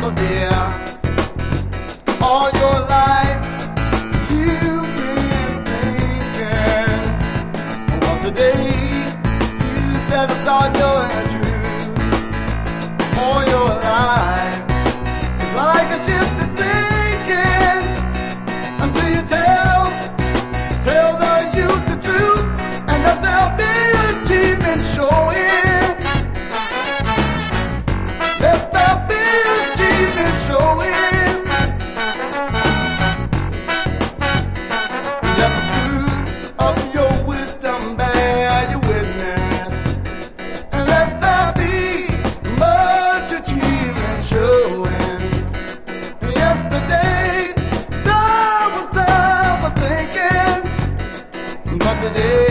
so dear. All your life you've been thinking, well, today you better start knowing the truth. All your life is like a ship that's sinking until you tell the youth the truth, and that there'll be achievement showing. That there'll be achievement showing. Let the fruit of your wisdom bear you witness, and let there be much achievement showing. Yesterday there was time for thinking, but today